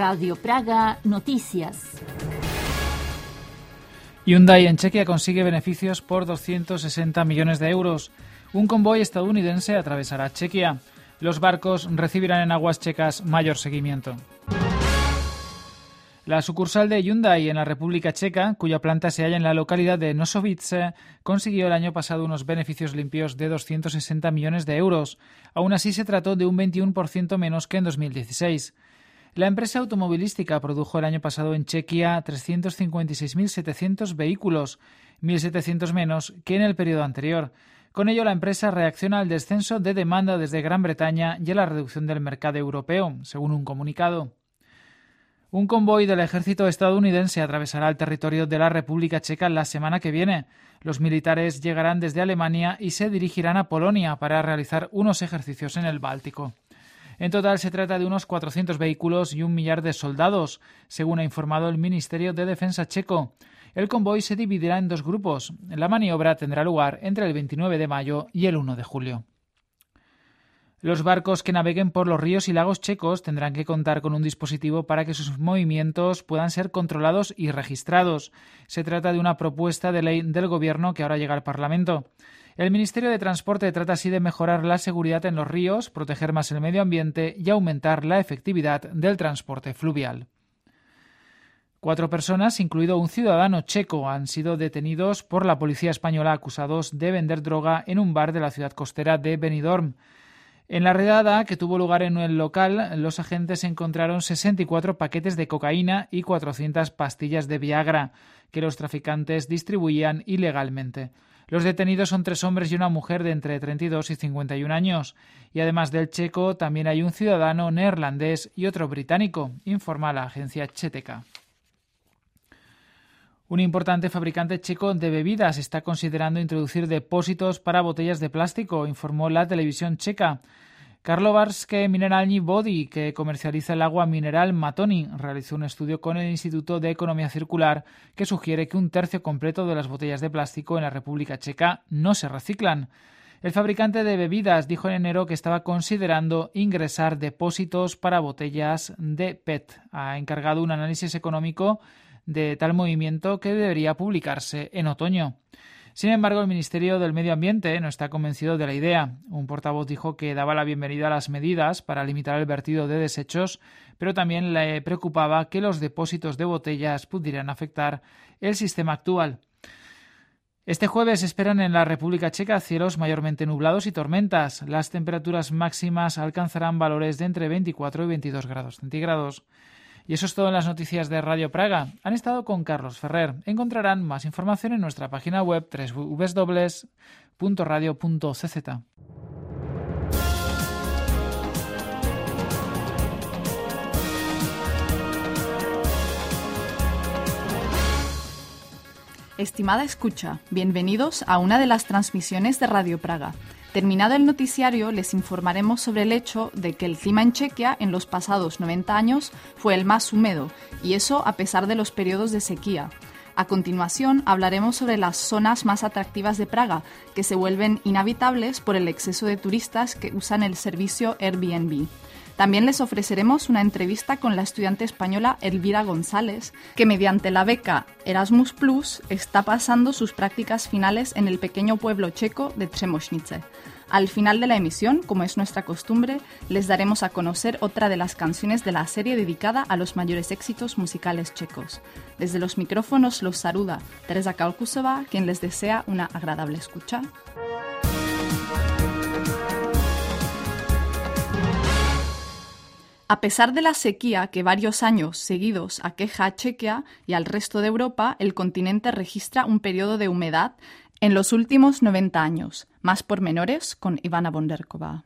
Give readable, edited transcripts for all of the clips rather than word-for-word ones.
Radio Praga Noticias. Hyundai en Chequia consigue beneficios por 260 millones de euros. Un convoy estadounidense atravesará Chequia. Los barcos recibirán en aguas checas mayor seguimiento. La sucursal de Hyundai en la República Checa, cuya planta se halla en la localidad de Nošovice, consiguió el año pasado unos beneficios limpios de 260 millones de euros. Aún así, se trató de un 21% menos que en 2016. La empresa automovilística produjo el año pasado en Chequia 356.700 vehículos, 1.700 menos que en el periodo anterior. Con ello, la empresa reacciona al descenso de demanda desde Gran Bretaña y a la reducción del mercado europeo, según un comunicado. Un convoy del ejército estadounidense atravesará el territorio de la República Checa la semana que viene. Los militares llegarán desde Alemania y se dirigirán a Polonia para realizar unos ejercicios en el Báltico. En total se trata de unos 400 vehículos y 1 millar de soldados, según ha informado el Ministerio de Defensa checo. El convoy se dividirá en 2 grupos. La maniobra tendrá lugar entre el 29 de mayo y el 1 de julio. Los barcos que naveguen por los ríos y lagos checos tendrán que contar con un dispositivo para que sus movimientos puedan ser controlados y registrados. Se trata de una propuesta de ley del Gobierno que ahora llega al Parlamento. El Ministerio de Transporte trata así de mejorar la seguridad en los ríos, proteger más el medio ambiente y aumentar la efectividad del transporte fluvial. 4 personas, incluido un ciudadano checo, han sido detenidos por la policía española acusados de vender droga en un bar de la ciudad costera de Benidorm. En la redada que tuvo lugar en el local, los agentes encontraron 64 paquetes de cocaína y 400 pastillas de Viagra que los traficantes distribuían ilegalmente. Los detenidos son 3 hombres y una mujer de entre 32 y 51 años. Y además del checo, también hay un ciudadano neerlandés y otro británico, informa la agencia Cheteca. Un importante fabricante checo de bebidas está considerando introducir depósitos para botellas de plástico, informó la televisión checa. Karlovarské minerální vody, que comercializa el agua mineral Matoni, realizó un estudio con el Instituto de Economía Circular que sugiere que 1/3 completo de las botellas de plástico en la República Checa no se reciclan. El fabricante de bebidas dijo en enero que estaba considerando ingresar depósitos para botellas de PET. Ha encargado un análisis económico de tal movimiento que debería publicarse en otoño. Sin embargo, el Ministerio del Medio Ambiente no está convencido de la idea. Un portavoz dijo que daba la bienvenida a las medidas para limitar el vertido de desechos, pero también le preocupaba que los depósitos de botellas pudieran afectar el sistema actual. Este jueves se esperan en la República Checa cielos mayormente nublados y tormentas. Las temperaturas máximas alcanzarán valores de entre 24 y 22 grados centígrados. Y eso es todo en las noticias de Radio Praga. Han estado con Carlos Ferrer. Encontrarán más información en nuestra página web www.radio.cz. Estimada escucha, bienvenidos a una de las transmisiones de Radio Praga. Terminado el noticiario, les informaremos sobre el hecho de que el clima en Chequia en los pasados 90 años fue el más húmedo, y eso a pesar de los periodos de sequía. A continuación, hablaremos sobre las zonas más atractivas de Praga, que se vuelven inhabitables por el exceso de turistas que usan el servicio Airbnb. También les ofreceremos una entrevista con la estudiante española Elvira González, que mediante la beca Erasmus Plus está pasando sus prácticas finales en el pequeño pueblo checo de Třemošnice. Al final de la emisión, como es nuestra costumbre, les daremos a conocer otra de las canciones de la serie dedicada a los mayores éxitos musicales checos. Desde los micrófonos los saluda Teresa Kalkusová, quien les desea una agradable escucha. A pesar de la sequía que varios años seguidos aqueja a Chequia y al resto de Europa, el continente registra un periodo de humedad en los últimos 90 años. Más pormenores con Ivana Bonderková.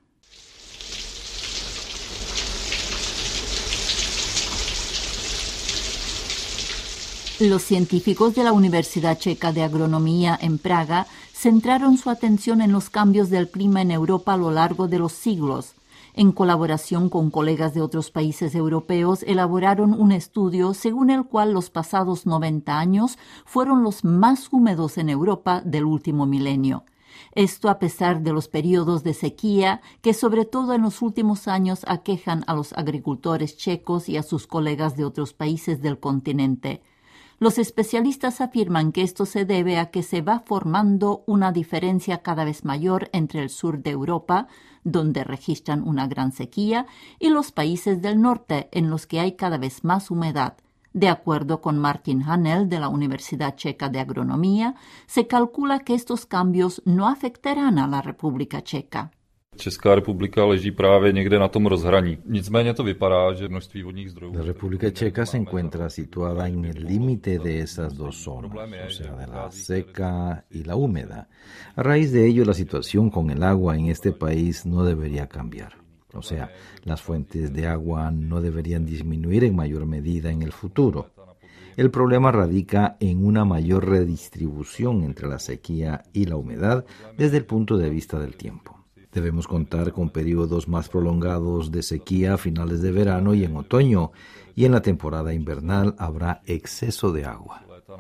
Los científicos de la Universidad Checa de Agronomía en Praga centraron su atención en los cambios del clima en Europa a lo largo de los siglos. En colaboración con colegas de otros países europeos, elaboraron un estudio según el cual los pasados 90 años fueron los más húmedos en Europa del último milenio. Esto a pesar de los periodos de sequía que sobre todo en los últimos años aquejan a los agricultores checos y a sus colegas de otros países del continente. Los especialistas afirman que esto se debe a que se va formando una diferencia cada vez mayor entre el sur de Europa, donde registran una gran sequía, y los países del norte, en los que hay cada vez más humedad. De acuerdo con Martin Hanel de la Universidad Checa de Agronomía, se calcula que estos cambios no afectarán a la República Checa. Česká republika leží právě někde na tom rozhraní. Nicméně to vypadá, že množství vodních zdrojů. La República Checa se encuentra situada en el límite de esas dos zonas, o sea, de la seca y la húmeda. A raíz de ello, la situación con el agua en este país no debería cambiar. O sea, las fuentes de agua no deberían disminuir en mayor medida en el futuro. El problema radica en una mayor redistribución entre la sequía y la humedad desde el punto de vista del tiempo. Debemos contar con periodos más prolongados de sequía a finales de verano y en otoño, y en la temporada invernal habrá exceso de agua.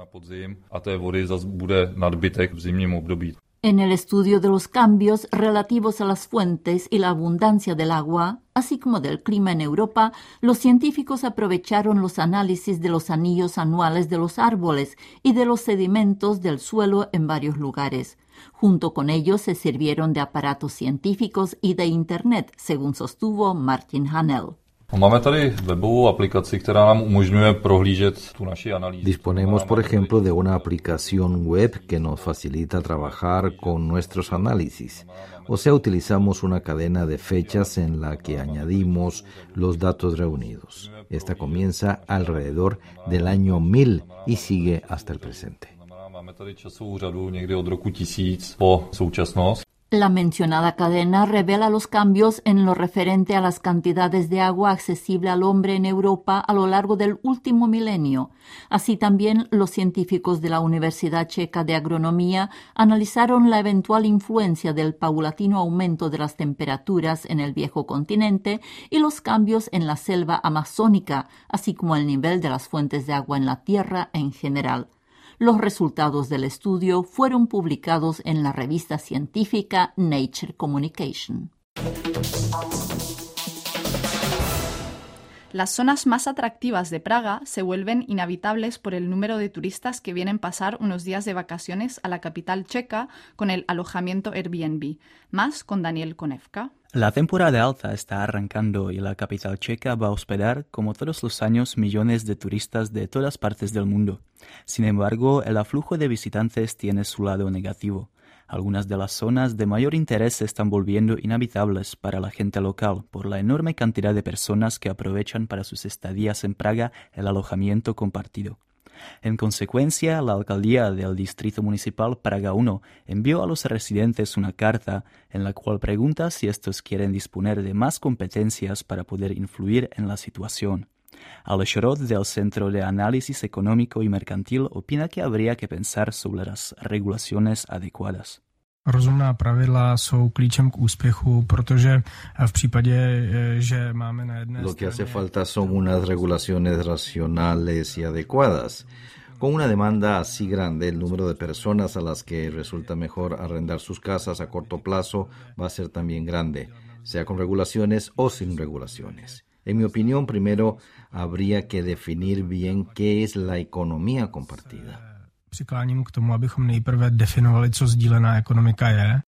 En el estudio de los cambios relativos a las fuentes y la abundancia del agua, así como del clima en Europa, los científicos aprovecharon los análisis de los anillos anuales de los árboles y de los sedimentos del suelo en varios lugares. Junto con ellos se sirvieron de aparatos científicos y de Internet, según sostuvo Martin Hanel. Disponemos, por ejemplo, de una aplicación web que nos facilita trabajar con nuestros análisis. O sea, utilizamos una cadena de fechas en la que añadimos los datos reunidos. Esta comienza alrededor del año 1000 y sigue hasta el presente. La mencionada cadena revela los cambios en lo referente a las cantidades de agua accesible al hombre en Europa a lo largo del último milenio. Así también, los científicos de la Universidad Checa de Agronomía analizaron la eventual influencia del paulatino aumento de las temperaturas en el viejo continente y los cambios en la selva amazónica, así como el nivel de las fuentes de agua en la Tierra en general. Los resultados del estudio fueron publicados en la revista científica Nature Communication. Las zonas más atractivas de Praga se vuelven inhabitables por el número de turistas que vienen a pasar unos días de vacaciones a la capital checa con el alojamiento Airbnb. Más con Daniel Konevka. La temporada alta está arrancando y la capital checa va a hospedar, como todos los años, millones de turistas de todas partes del mundo. Sin embargo, el aflujo de visitantes tiene su lado negativo. Algunas de las zonas de mayor interés se están volviendo inhabitables para la gente local por la enorme cantidad de personas que aprovechan para sus estadías en Praga el alojamiento compartido. En consecuencia, la alcaldía del Distrito Municipal Praga 1 envió a los residentes una carta en la cual pregunta si estos quieren disponer de más competencias para poder influir en la situación. Aleš Roth del Centro de Análisis Económico y Mercantil opina que habría que pensar sobre las regulaciones adecuadas. Rozumná pravidla jsou klíčem k úspěchu, protože v případě, že máme na jedné Lo que hace falta son unas regulaciones racionales y adecuadas. Con una demanda así grande, el número de personas a las que resulta mejor arrendar sus casas a corto plazo va a ser también grande, sea con regulaciones o sin regulaciones. En mi opinión, primero habría que definir bien qué es la economía compartida. Přikláním k tomu, abychom nejprve definovali, co sdílená ekonomika je.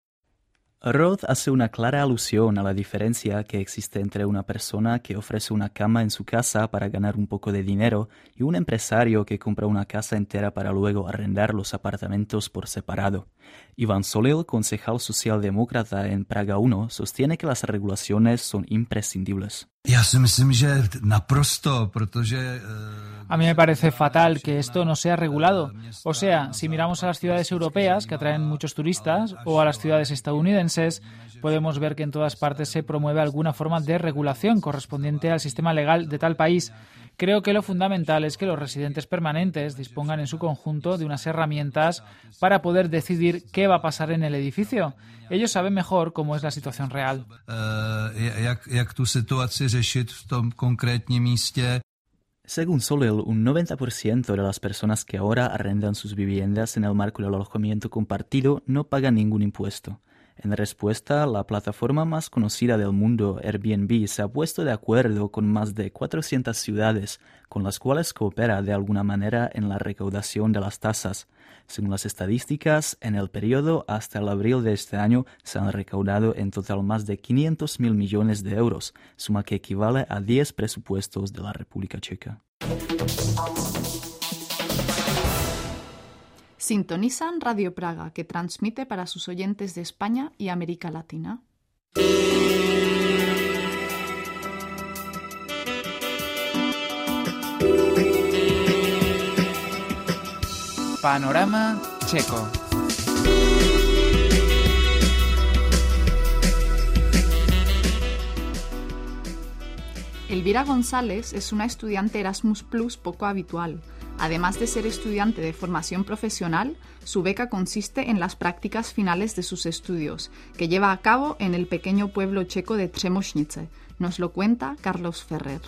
Roth hace una clara alusión a la diferencia que existe entre una persona que ofrece una cama en su casa para ganar un poco de dinero y un empresario que compra una casa entera para luego arrendar los apartamentos por separado. Ivan Solil, concejal socialdemócrata en Praga 1, sostiene que las regulaciones son imprescindibles. Já si myslím, že naprosto, protože... A mí me parece fatal que esto no sea regulado. O sea, si miramos a las ciudades europeas, que atraen muchos turistas, o a las ciudades estadounidenses, podemos ver que en todas partes se promueve alguna forma de regulación correspondiente al sistema legal de tal país. Creo que lo fundamental es que los residentes permanentes dispongan en su conjunto de unas herramientas para poder decidir qué va a pasar en el edificio. Ellos saben mejor cómo es la situación real. Jak tu situaci řešit v tom konkrétním místě. Según Solel, un 90% de las personas que ahora arrendan sus viviendas en el marco del alojamiento compartido no pagan ningún impuesto. En respuesta, la plataforma más conocida del mundo, Airbnb, se ha puesto de acuerdo con más de 400 ciudades, con las cuales coopera de alguna manera en la recaudación de las tasas. Según las estadísticas, en el periodo hasta el abril de este año se han recaudado en total más de 500.000 millones de euros, suma que equivale a 10 presupuestos de la República Checa. Sintonizan Radio Praga, que transmite para sus oyentes de España y América Latina. Panorama checo. Elvira González es una estudiante Erasmus Plus poco habitual. Además de ser estudiante de formación profesional, su beca consiste en las prácticas finales de sus estudios, que lleva a cabo en el pequeño pueblo checo de Třemošnice. Nos lo cuenta Carlos Ferrer.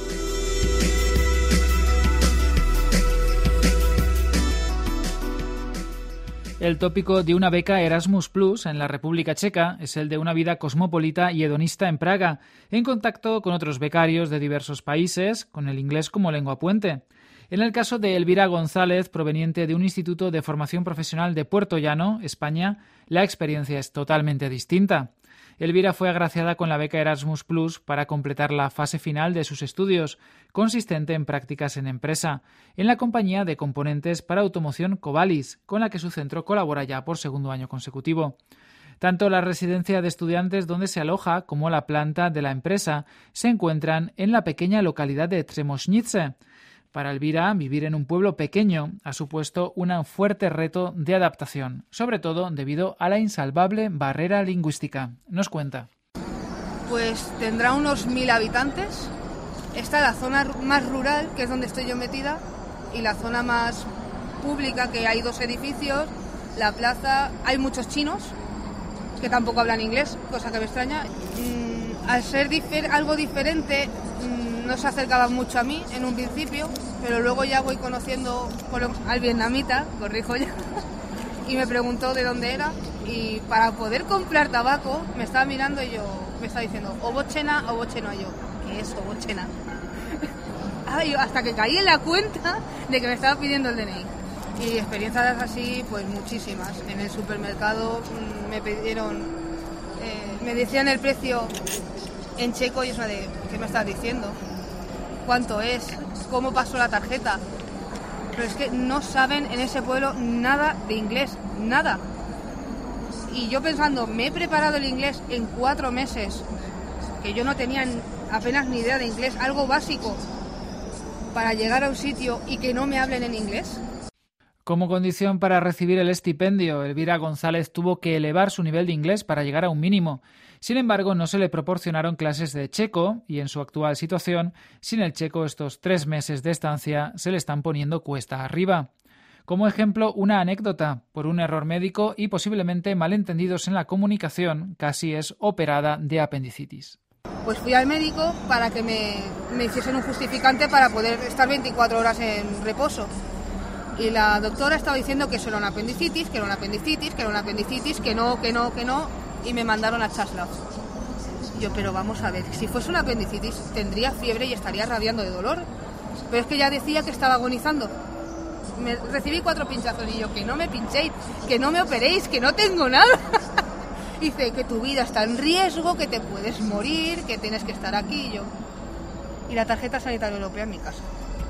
El tópico de una beca Erasmus Plus en la República Checa es el de una vida cosmopolita y hedonista en Praga, en contacto con otros becarios de diversos países, con el inglés como lengua puente. En el caso de Elvira González, proveniente de un instituto de formación profesional de Puerto Llano, España, la experiencia es totalmente distinta. Elvira fue agraciada con la beca Erasmus Plus para completar la fase final de sus estudios, consistente en prácticas en empresa, en la compañía de componentes para automoción Covalis, con la que su centro colabora ya por segundo año consecutivo. Tanto la residencia de estudiantes donde se aloja como la planta de la empresa se encuentran en la pequeña localidad de Třemošnice. Para Elvira, vivir en un pueblo pequeño ha supuesto un fuerte reto de adaptación, sobre todo debido a la insalvable barrera lingüística. Nos cuenta. Pues tendrá unos 1.000 habitantes. Está la zona más rural, que es donde estoy yo metida, y la zona más pública, que hay 2 edificios, la plaza. Hay muchos chinos que tampoco hablan inglés, cosa que me extraña. Al ser algo diferente, no se acercaban mucho a mí en un principio, pero luego ya voy conociendo al vietnamita, corrijo ya, y me preguntó de dónde era, y para poder comprar tabaco me estaba mirando y me estaba diciendo obochena, obochena, yo, ¿qué es obochena? Hasta que caí en la cuenta de que me estaba pidiendo el DNI. Y experiencias así, pues muchísimas. En el supermercado me decían el precio en checo y es una de, ¿qué me estás diciendo? ¿Cuánto es? ¿Cómo pasó la tarjeta? Pero es que no saben en ese pueblo nada de inglés, nada. Y yo pensando, me he preparado el inglés en 4 meses, que yo no tenía apenas ni idea de inglés, algo básico, para llegar a un sitio y que no me hablen en inglés. Como condición para recibir el estipendio, Elvira González tuvo que elevar su nivel de inglés para llegar a un mínimo. Sin embargo, no se le proporcionaron clases de checo y en su actual situación, sin el checo estos 3 meses de estancia se le están poniendo cuesta arriba. Como ejemplo, una anécdota. Por un error médico y posiblemente malentendidos en la comunicación, casi es operada de apendicitis. Pues fui al médico para que me hiciesen un justificante para poder estar 24 horas en reposo. Y la doctora estaba diciendo que eso era una apendicitis, que era una apendicitis, que era una apendicitis, que no, y me mandaron a Chaslav. Yo, pero vamos a ver, si fuese una apendicitis tendría fiebre y estaría rabiando de dolor. Pero es que ya decía que estaba agonizando. Recibí 4 pinchazos y yo, que no me pinchéis, que no me operéis, que no tengo nada. Dice que tu vida está en riesgo, que te puedes morir, que tienes que estar aquí. Y la tarjeta sanitaria europea en mi casa.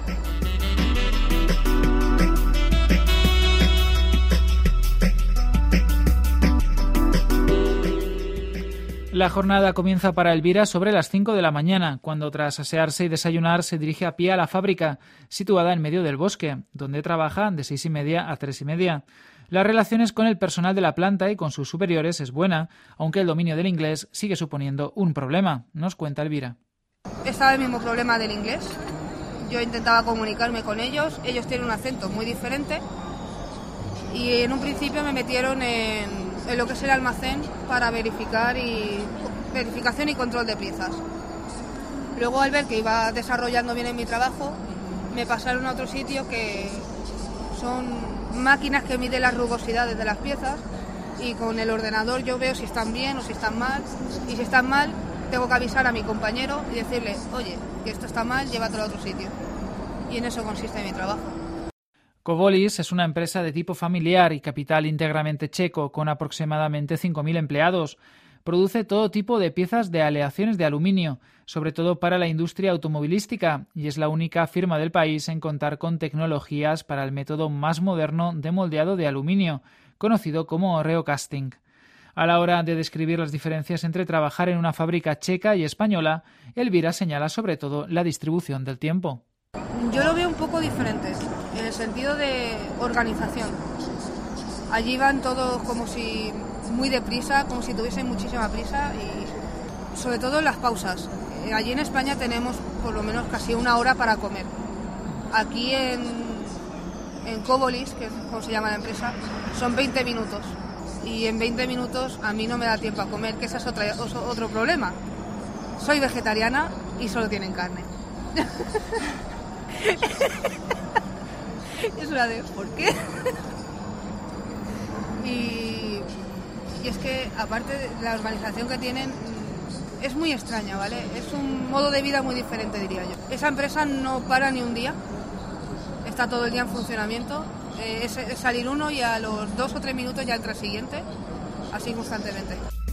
La jornada comienza para Elvira sobre las 5 de la mañana, cuando tras asearse y desayunar se dirige a pie a la fábrica, situada en medio del bosque, donde trabaja de 6:30 a 3:30. Las relaciones con el personal de la planta y con sus superiores es buena, aunque el dominio del inglés sigue suponiendo un problema, nos cuenta Elvira. Estaba el mismo problema del inglés. Yo intentaba comunicarme con ellos tienen un acento muy diferente y en un principio me metieron en lo que es el almacén para verificación y control de piezas. Luego al ver que iba desarrollando bien en mi trabajo, me pasaron a otro sitio que son máquinas que miden las rugosidades de las piezas y con el ordenador yo veo si están bien o si están mal, y si están mal tengo que avisar a mi compañero y decirle, oye, que esto está mal, llévatelo a otro sitio. Y en eso consiste mi trabajo. Kovolis es una empresa de tipo familiar y capital íntegramente checo, con aproximadamente 5.000 empleados. Produce todo tipo de piezas de aleaciones de aluminio, sobre todo para la industria automovilística, y es la única firma del país en contar con tecnologías para el método más moderno de moldeado de aluminio, conocido como reocasting. A la hora de describir las diferencias entre trabajar en una fábrica checa y española, Elvira señala sobre todo la distribución del tiempo. Yo lo veo un poco diferente, en el sentido de organización. Allí van todos como si muy deprisa, como si tuviesen muchísima prisa, y sobre todo en las pausas. Allí en España tenemos por lo menos casi una hora para comer. Aquí en Kovolis, que es como se llama la empresa, son 20 minutos. Y en 20 minutos a mí no me da tiempo a comer, que ese es otro problema. Soy vegetariana y solo tienen carne. Es una de ¿por qué? Y es que aparte de la organización que tienen es muy extraña, ¿vale? Es un modo de vida muy diferente, diría yo. Esa empresa no para ni un día, está todo el día en funcionamiento, es salir uno y a los 2 o 3 minutos ya entra el siguiente, así constantemente.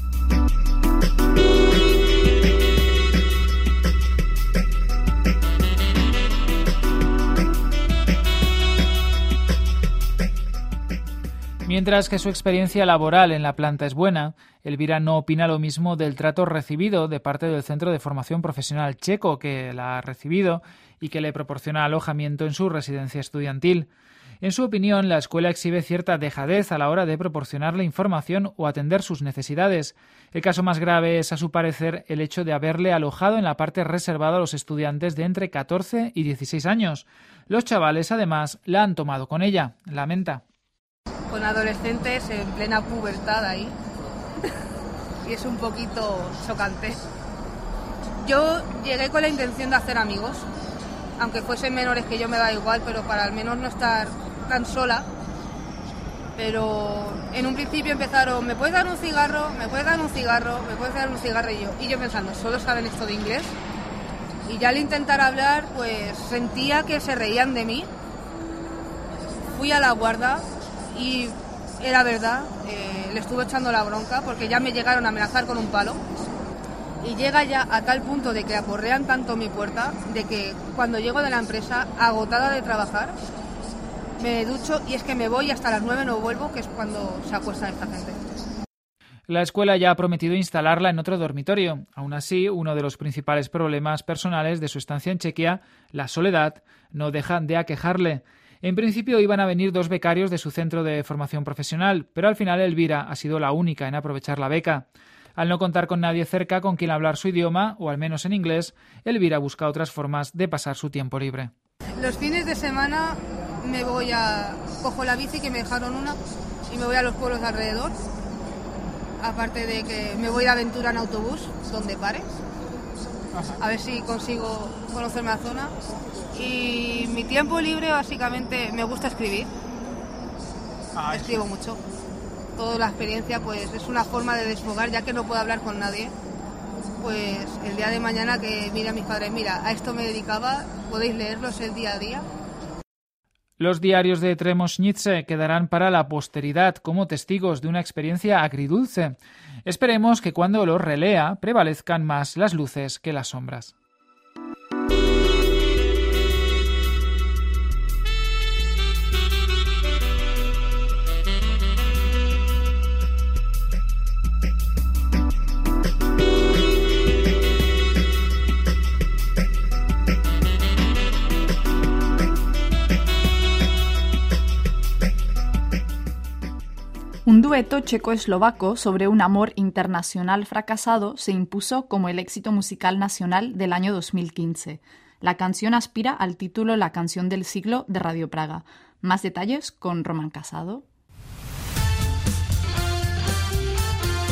Mientras que su experiencia laboral en la planta es buena, Elvira no opina lo mismo del trato recibido de parte del Centro de Formación Profesional checo que la ha recibido y que le proporciona alojamiento en su residencia estudiantil. En su opinión, la escuela exhibe cierta dejadez a la hora de proporcionarle información o atender sus necesidades. El caso más grave es, a su parecer, el hecho de haberle alojado en la parte reservada a los estudiantes de entre 14 y 16 años. Los chavales, además, la han tomado con ella, lamenta. Con adolescentes en plena pubertad ahí y es un poquito chocante. Yo llegué con la intención de hacer amigos, aunque fuesen menores que yo me da igual, pero para al menos no estar tan sola. Pero en un principio empezaron, ¿me puedes dar un cigarro? ¿Me puedes dar un cigarro? ¿Me puedes dar un cigarrillo? Y yo pensando, ¿solo saben esto de inglés? Y ya al intentar hablar, pues sentía que se reían de mí. Fui a la guarda y era verdad, le estuve echando la bronca porque ya me llegaron a amenazar con un palo y llega ya a tal punto de que aporrean tanto mi puerta de que cuando llego de la empresa, agotada de trabajar, me ducho y es que me voy hasta las 9 no vuelvo, que es cuando se acuestan esta gente. La escuela ya ha prometido instalarla en otro dormitorio. Aún así, uno de los principales problemas personales de su estancia en Chequia, la soledad, no deja de aquejarle. En principio iban a venir 2 becarios de su centro de formación profesional, pero al final Elvira ha sido la única en aprovechar la beca. Al no contar con nadie cerca con quien hablar su idioma, o al menos en inglés, Elvira busca otras formas de pasar su tiempo libre. Los fines de semana cojo la bici, que me dejaron una, y me voy a los pueblos de alrededor. Aparte de que me voy de aventura en autobús, donde pare. A ver si consigo conocerme la zona. Y mi tiempo libre básicamente me gusta escribir. Escribo mucho. Toda la experiencia pues es una forma de desfogar, ya que no puedo hablar con nadie. Pues el día de mañana que mire a mis padres, mira, a esto me dedicaba, podéis leerlos el día a día. Los diarios de Tremosnice quedarán para la posteridad como testigos de una experiencia agridulce. Esperemos que cuando los relea prevalezcan más las luces que las sombras. Un dueto checo-eslovaco sobre un amor internacional fracasado se impuso como el éxito musical nacional del año 2015. La canción aspira al título La canción del siglo de Radio Praga. Más detalles con Román Casado.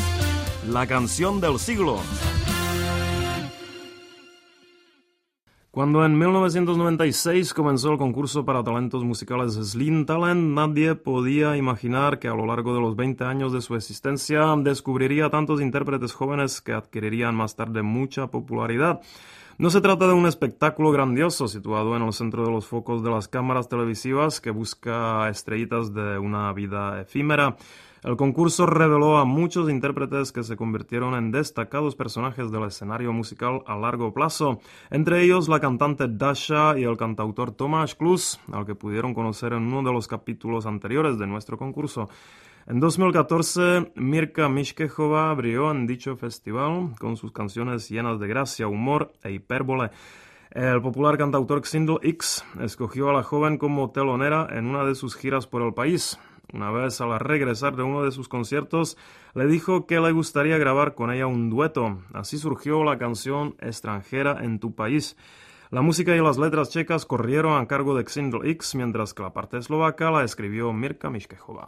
La canción del siglo. Cuando en 1996 comenzó el concurso para talentos musicales Zlín Talent, nadie podía imaginar que a lo largo de los 20 años de su existencia descubriría tantos intérpretes jóvenes que adquirirían más tarde mucha popularidad. No se trata de un espectáculo grandioso situado en el centro de los focos de las cámaras televisivas que busca estrellitas de una vida efímera. El concurso reveló a muchos intérpretes que se convirtieron en destacados personajes del escenario musical a largo plazo, entre ellos la cantante Dasha y el cantautor Tomáš Klus, al que pudieron conocer en uno de los capítulos anteriores de nuestro concurso. En 2014, Mirka Miškechová brilló en dicho festival con sus canciones llenas de gracia, humor e hipérbole. El popular cantautor Xindl X escogió a la joven como telonera en una de sus giras por el país. Una vez al regresar de uno de sus conciertos, le dijo que le gustaría grabar con ella un dueto. Así surgió la canción Extranjera en tu país. La música y las letras checas corrieron a cargo de Xindl X, mientras que la parte eslovaca la escribió Mirka Miškechová.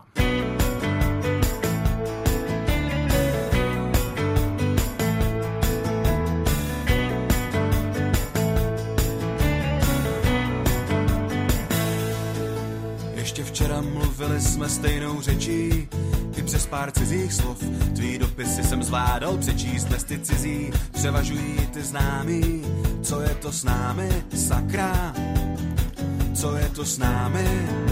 Ještě včera mluvili jsme stejnou řečí, i přes pár cizích slov. Tvý dopisy jsem zvládal přečíst bez ty cizí, převažují ty známý. Co je to s námi, sakra? Co je to s námi?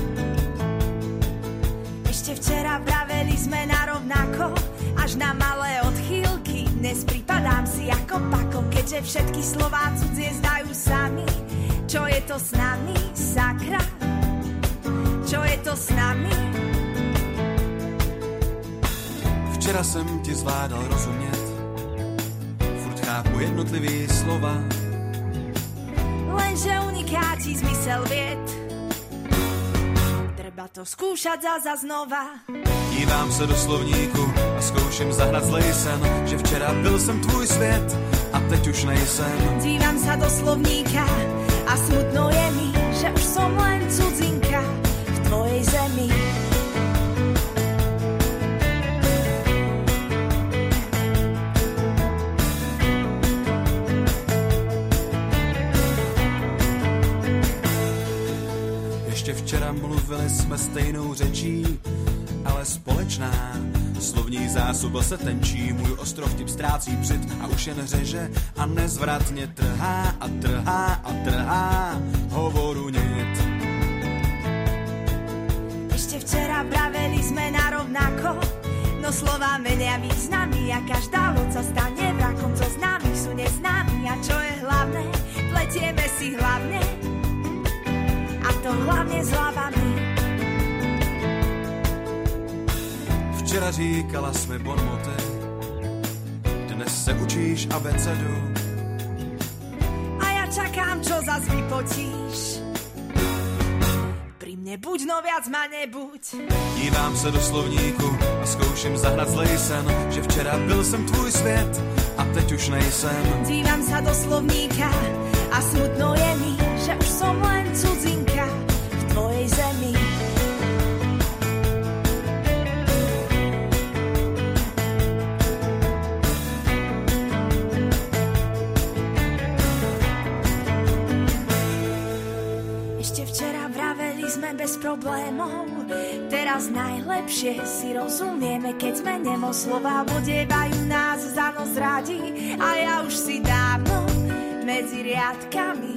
Ešte včera vraveli sme narovnako, až na malé odchýlky. Dnes pripadám si ako pako, keďže všetky slová cudzie zdajú sami. Čo je to s nami, sakra? Čo je to s nami? Včera jsem ti zvládal rozumět, furt chápu jednotlivý slova. Lenže unikáti zmysel vied, treba to skúšať za znova. Dívám se do slovníku a zkouším zahrát zlej sen, že včera byl jsem tvůj svět a teď už nejsem. Dívam sa do slovníka a smutno je mi, že už som len cudzinka v tvojej zemi. Ještě včera mluvili jsme stejnou řečí, ale společná. Slovní zásoba se tenčí, můj ostrov tip ztrácí břit a už jen řeže a nezvratně trhá a trhá a trhá hovoru nit. Ešte včera vraveli sme narovnako, no slova menia významy a každá loď sa stane vrakom. Co známych sú neznámi a čo je hlavné, pletieme si hlavne a to hlavne s hlavami. Včera říkala jsme bonmoty, dnes se učíš abecedu. A ja čakám, čo zas vypotíš. Pri mne buď, no viac ma nebuď. Dívám se do slovníku a zkouším zahrát zlej sen, že včera byl jsem tvůj svět a teď už nejsem. Dívam sa do slovníka a smutno je mi, že už som len cudzinka v tvojej zemi. Bez problémov, teraz najlepšie si rozumieme, keď sme nemo, slova odievajú nás za nos rádi a ja už si dávno medzi riadkami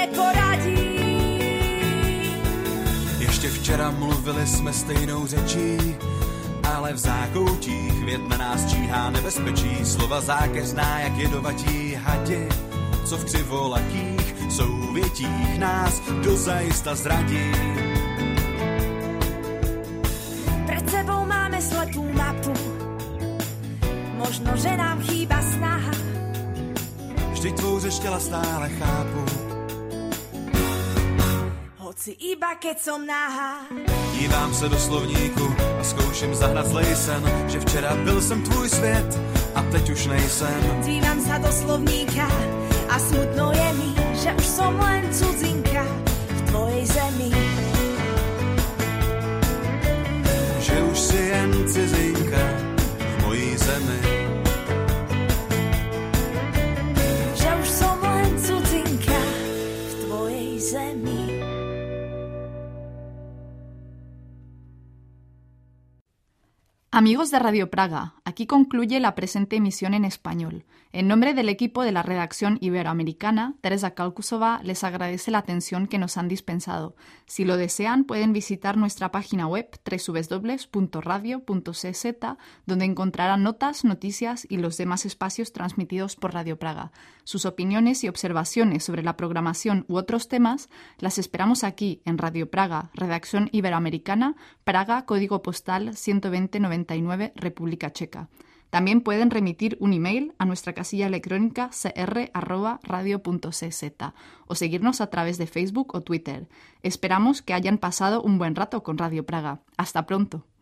neporadím. Ještě včera mluvili jsme stejnou řečí, ale v zákoutích věd na nás číhá nebezpečí. Slova zákeřná jak jedovatí hadi, co v křivolakých souvětích nás dozajista zradí. Slepú mapu, možno, že nám chýba snaha. Vždyť tvou řeč těla stále chápu, hoci iba keď som nahá. Dívám se do slovníku a zkouším zahrát zlej sen, že včera byl jsem tvůj svět a teď už nejsem. Dívam sa do slovníka a smutno je mi, že už som len cudzinka v tvojej zemi. Že už si jen cizinka v mojí zemi. Že už som len cudzinka v Amigos de Radio Praga, aquí concluye la presente emisión en español. En nombre del equipo de la redacción iberoamericana, Teresa Kalkusova les agradece la atención que nos han dispensado. Si lo desean, pueden visitar nuestra página web www.radio.cz, donde encontrarán notas, noticias y los demás espacios transmitidos por Radio Praga. Sus opiniones y observaciones sobre la programación u otros temas las esperamos aquí en Radio Praga, redacción iberoamericana, Praga, código postal 12099, República Checa. También pueden remitir un email a nuestra casilla electrónica cr@radio.cz o seguirnos a través de Facebook o Twitter. Esperamos que hayan pasado un buen rato con Radio Praga. Hasta pronto.